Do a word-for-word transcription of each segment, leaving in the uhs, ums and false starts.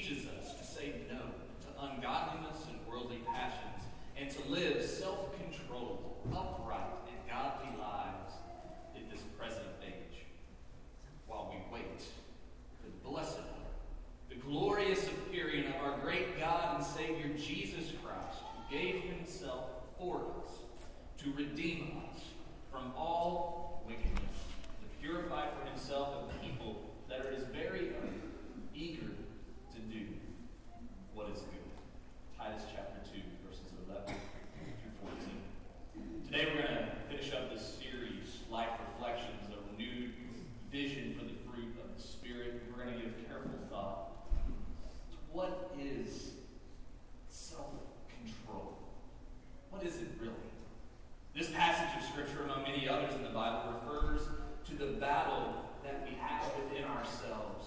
teaches us to say no to ungodliness and worldly passions, and to live self-controlled, upright, and godly lives in this present age, while we wait for the blessed hope, the glorious appearing of our great God and Savior Jesus Christ, who gave himself for us to redeem us from all wickedness, to purify for himself a people that are his very own, eager to do what is good. Titus chapter two, verses eleven through fourteen. Today we're going to finish up this series, Life Reflections, a renewed vision for the fruit of the Spirit. We're going to give careful thought to what is self-control. What is it really? This passage of Scripture, among many others in the Bible, refers to the battle that we have within ourselves.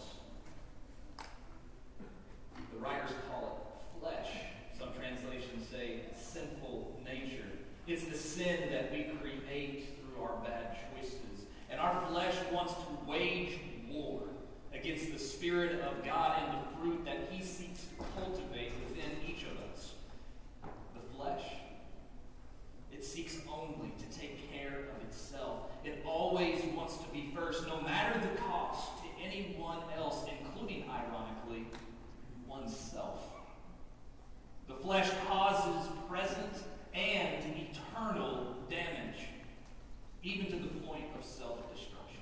The writers call it flesh. Some translations say sinful nature. It's the sin that we create through our bad choices. And our flesh wants to wage war against the Spirit of God and the fruit that he seeks to cultivate within each of us. The flesh, it seeks only to take care of itself. It always wants to be first, no matter the cost, to anyone else, including, ironically, oneself. The flesh causes present and eternal damage, even to the point of self-destruction.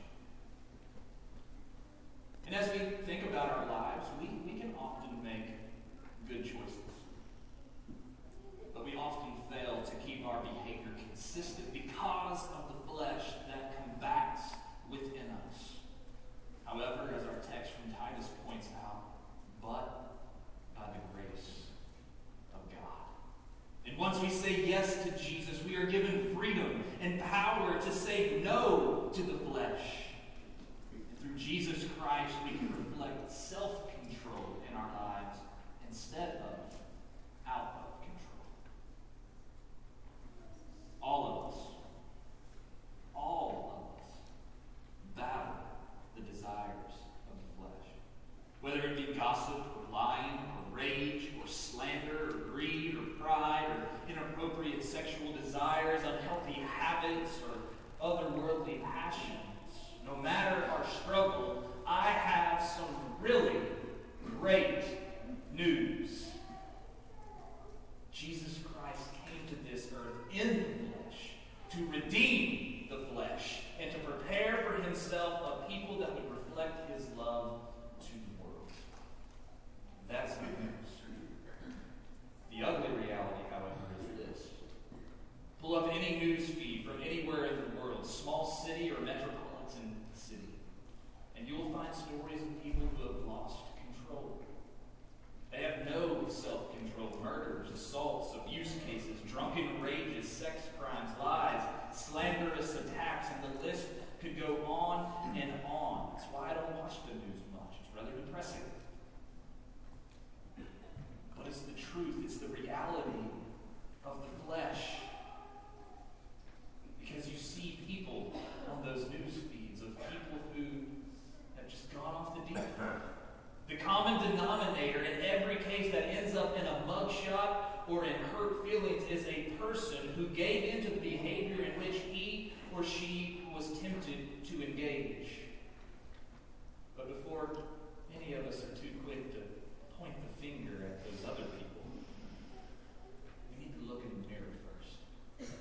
And as we think about our lives, we, we can often make good choices. But we often fail to keep our behavior consistent because of the flesh that combats within us. However, as our text from Titus points out, but by the grace of God. And once we say yes to Jesus, we are given freedom and power to say no to the flesh. And through Jesus Christ, we can reflect self-control in our lives instead of out of control. All of us, all of us, battle the desires of the flesh. Whether it be gossip or lying or rage or slander or greed or pride or inappropriate sexual desires, unhealthy habits or other worldly passions. No matter our struggle, I have some really great news. Jesus Christ came to this earth in the flesh to redeem the flesh and to prepare for himself a people that would reflect his love to the world. That's good news. The ugly reality, however, is this. Pull up any news feed from anywhere in the world, small city or metropolitan city, and you will find stories of people who have lost control. They have no self-control. Murders, assaults, abuse cases, drunken rages, sex crimes, lies, slanderous attacks, and the list could go on and on. That's why I don't watch the news much. It's rather depressing. But it's the truth. It's the reality of the flesh. Because you see people on those news feeds of people who have just gone off the deep end. The common denominator in every case that ends up in a mugshot or in hurt feelings is a person who gave into the behavior in which he or she was tempted to engage. But before any of us are too quick to point the finger at those other people, we need to look in the mirror first.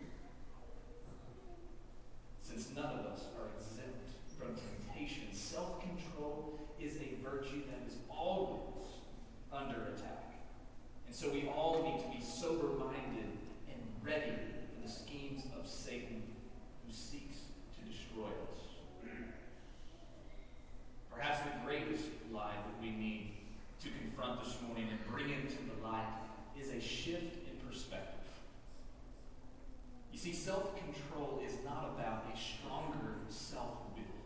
Since none of us are exempt from temptation, self-control is a virtue that is always under attack. And so we all need to be sober-minded and ready for the schemes of Satan who seeks to destroy us. Perhaps the greatest lie that we need to confront this morning and bring into the light is a shift in perspective. You see, self-control is not about a stronger self-will.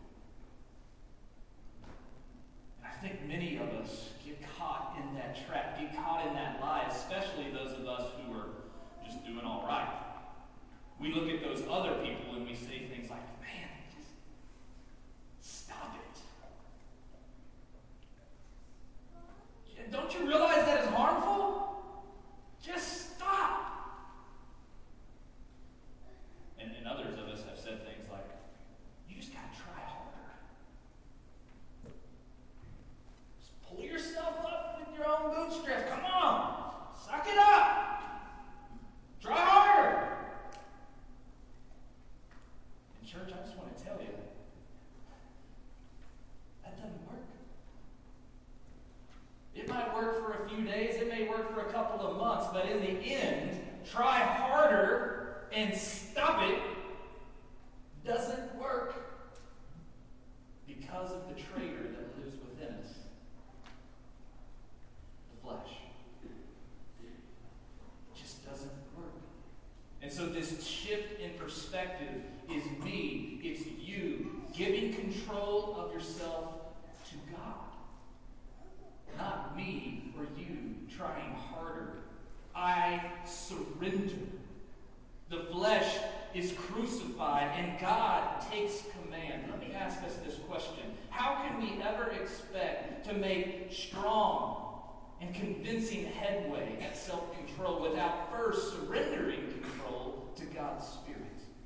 And I think many of us get caught in that trap, get caught in that lie, especially those of us who are just doing all right. We look at those other people and we say things like, man, just stop it. It might work for a few days, it may work for a couple of months, but in the end, try harder and stop it doesn't work because of the traitor that lives within us, the flesh. It just doesn't work. And so this shift in perspective is me, it's you, giving control of yourself to God. Not me or you trying harder. I surrender. The flesh is crucified and God takes command. Let me ask us this question. How can we ever expect to make strong and convincing headway at self-control without first surrendering control to God's Spirit?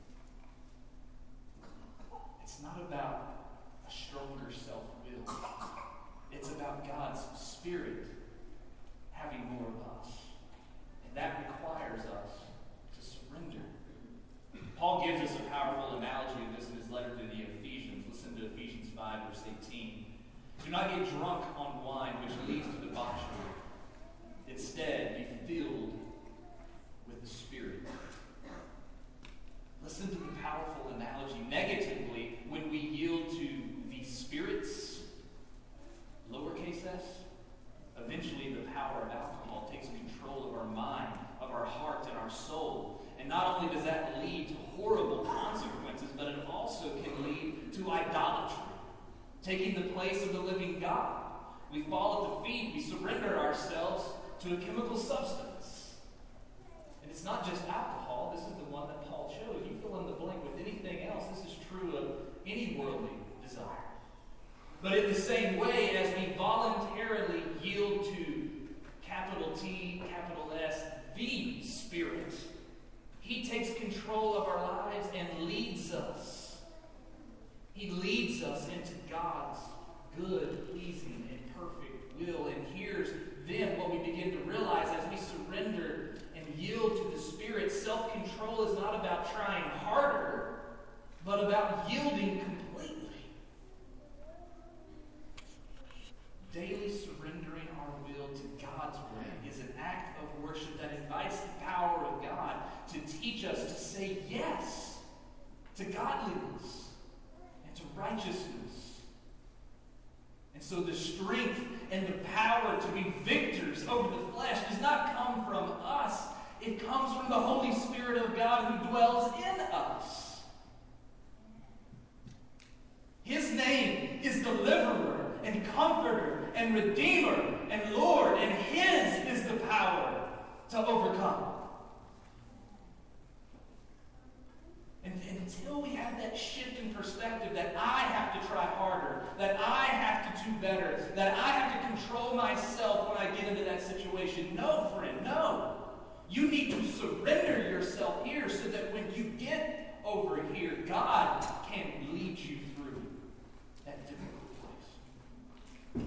It's not about a stronger self-will. It's about God's Spirit having more of us. And that requires us to surrender. Paul gives us a powerful analogy of this in his letter to the Ephesians. Listen to Ephesians five, verse eighteen. Do not get drunk on wine, which leads to debauchery. Instead, be filled with the Spirit. Listen to the powerful analogy. Negatively, when we yield to the Spirit's lowercase s, eventually the power of alcohol takes control of our mind, of our heart, and our soul. And not only does that lead to horrible consequences, but it also can lead to idolatry, taking the place of the living God. We fall at the feet, we surrender ourselves to a chemical substance. And it's not just alcohol, this is the one that Paul chose. You fill in the blank with anything else. This is true of any worldly desire. But in the same way, as we voluntarily yield to capital T, capital S, the Spirit, He takes control of our lives and leads us. He leads us into God's good, pleasing, and perfect will. And here's then what we begin to realize as we surrender and yield to the Spirit. Self-control is not about trying harder, but about yielding completely. Daily surrendering our will to God's way is an act of worship that invites the power of God to teach us to say yes to godliness and to righteousness. And so the strength and the power to be victors over the flesh does not come from us. It comes from the Holy Spirit of God who dwells in us. His name is Deliverer and Comforter and Redeemer and Lord, and His is the power to overcome. And until we have that shift in perspective that I have to try harder, that I have to do better, that I have to control myself when I get into that situation, no, friend, no. You need to surrender yourself here so that when you get over here, God can lead you through that difficult place.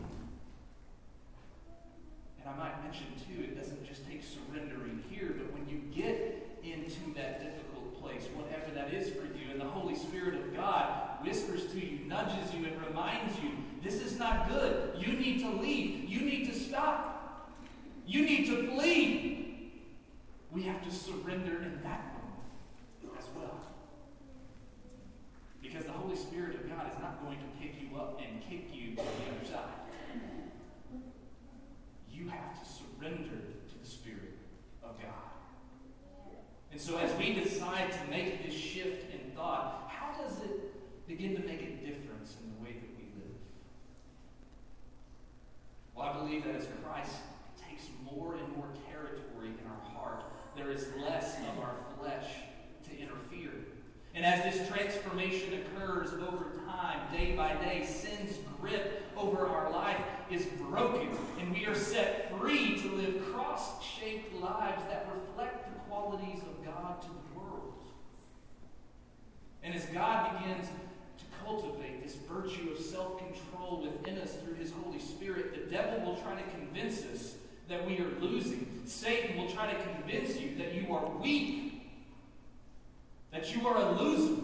And I might mention, too, it doesn't just take surrendering here, but when you get into that difficult place, whatever that is for you, and the Holy Spirit of God whispers to you, nudges you, and reminds you, this is not good. You need to leave. You need to stop. You need to flee. We have to surrender in that moment as well. Because the Holy Spirit of God is not going to pick you up and kick you to the other side. You have to surrender to the Spirit of God. And so as we decide to make this shift in thought, how does it begin to make a difference in the way that we live? Well, I believe that as Christ takes more and more territory in our heart, there is less of our flesh to interfere. And as this transformation occurs over time, day by day, sin's grip over our life is broken, and we are set free to live cross-shaped lives that reflect the qualities of God to the world. And as God begins to cultivate this virtue of self-control within us through His Holy Spirit, the devil will try to convince us that we are losing. Satan will try to convince you that you are weak, that you are a loser.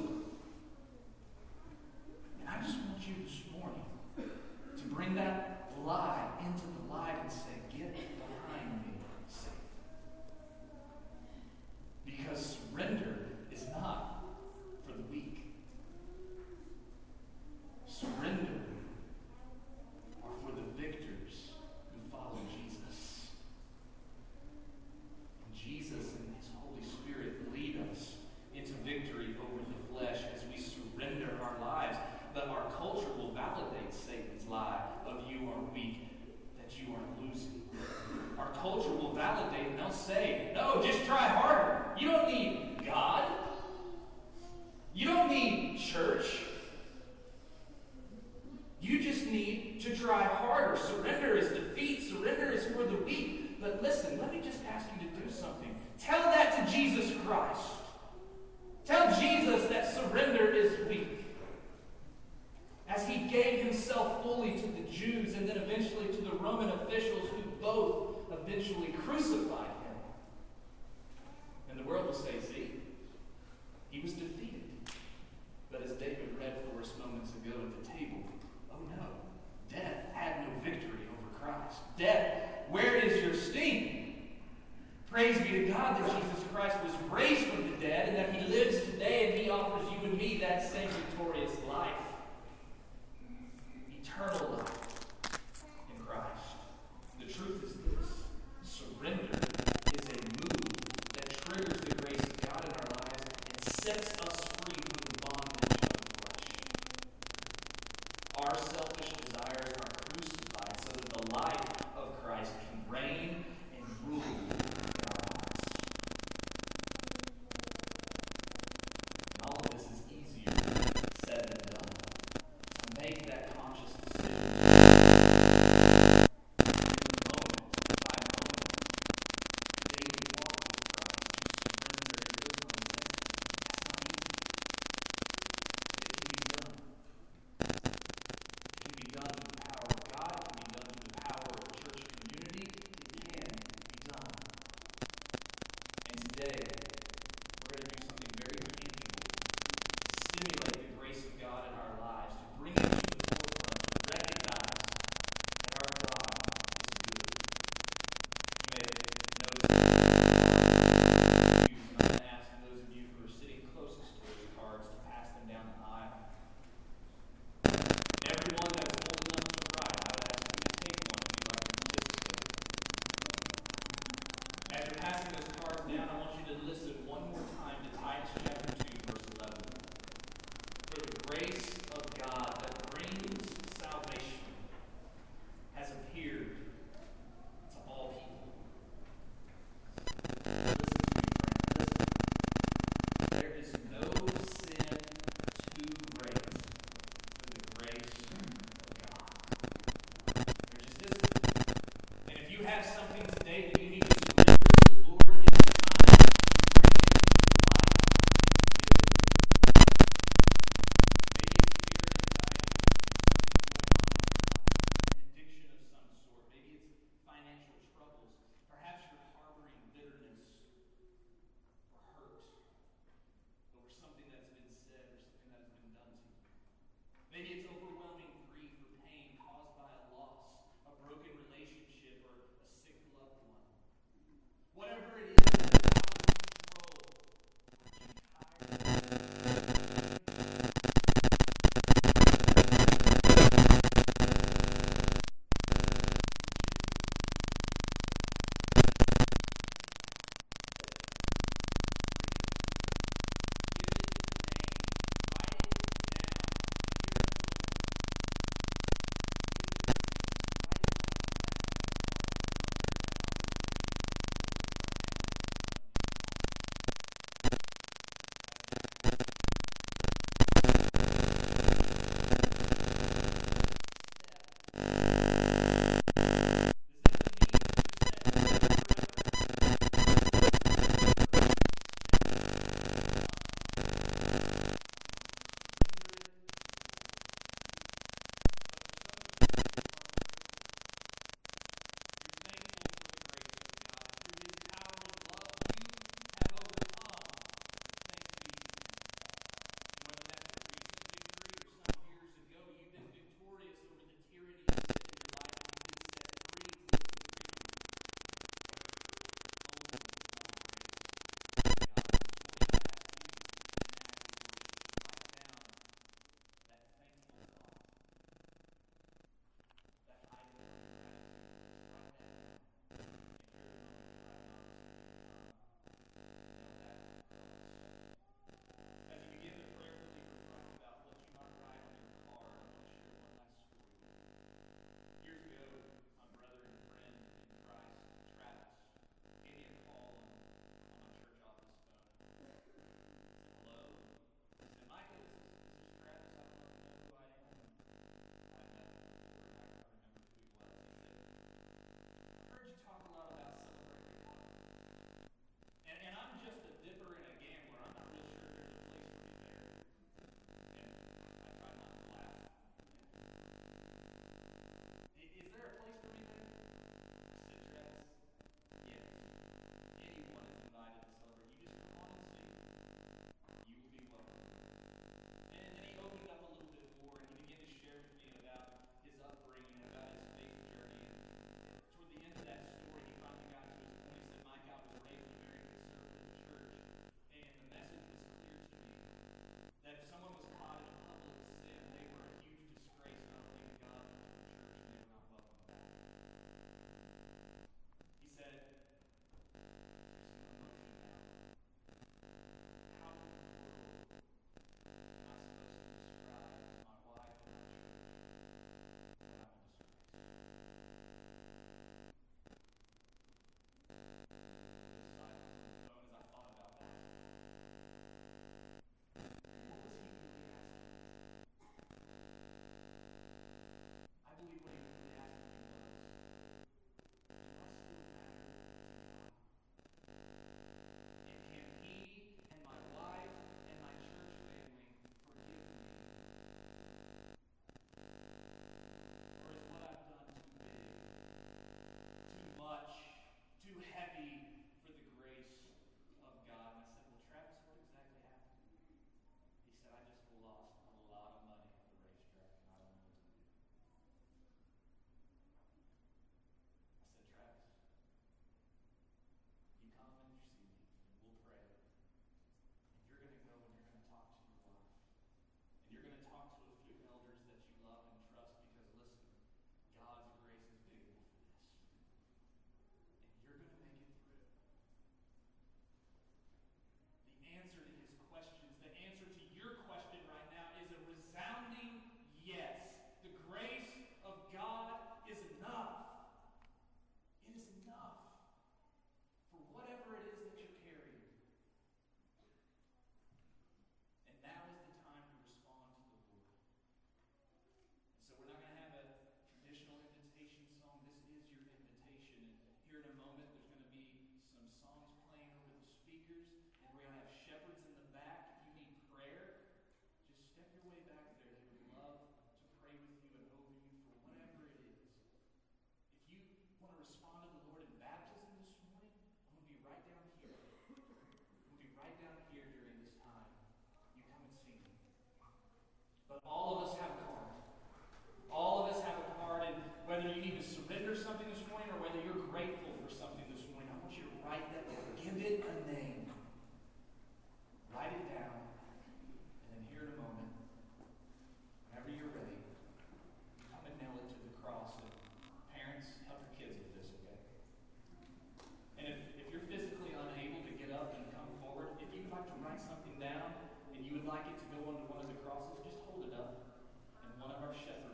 And I just want you this morning to bring that lie into the light and say, no, just try harder. You don't need God. You don't need church. You just need to try harder. Surrender is defeat. Surrender is for the weak. But listen, let me just ask you to do something. Tell that to Jesus Christ. Tell Jesus that surrender is weak. As he gave himself fully to the Jews and then eventually to the Roman officials who both eventually crucified him. And the world will say, see, he was defeated. But as David read for us moments ago at the table, oh no, death had no victory over Christ. Death, where is your sting? Praise be to God that Jesus Christ was raised from the dead and that he lives today and he offers you and me that same victorious life. Eternal life in Christ. The truth is this: surrender is a move that triggers the grace of God in our lives and sets us free from the bondage of the flesh. Our selfish desires are crucified so that the life of Christ can reign and rule in our lives. And all of this is easier said than done. So make that conscious whatever it is too heavy for the grace of God. And I said, well, Travis, what exactly happened? He said, I just lost a lot of money at the racetrack, and I don't know what to do. I said, Travis, you come and you see me, and we'll pray. And you're going to go and you're going to talk to your wife. And you're going to talk to a few elders that you love and trust, because, listen, God's grace is big enough for this. And you're going to make it through. The answer to his questions, the answer to your question right now is a resounding yes. The grace of God is enough. It is enough for whatever it is that you're carrying. And now is the time to respond to the Lord. And so we're not going to have a traditional invitation song. This is your invitation. And here in a moment, there's going to be some songs playing over the speakers. And we're going to have shepherds in the back. If you need prayer, just step your way back there. They would love to pray with you and over you for whatever it is. If you want to respond to the Lord in baptism this morning, I'm going to be right down here. I'm going to be right down here during this time. You come and see me. But all of us have a card. All of us have a card, and whether you need to surrender something this morning or whether you're grateful for something this morning, I want you to write that down. Give it a name. Write it down, and then here in a moment, whenever you're ready, come and nail it to the cross. And parents, help your kids with this, okay? And if, if you're physically unable to get up and come forward, if you'd like to write something down and you would like it to go onto one of the crosses, just hold it up, and one of our shepherds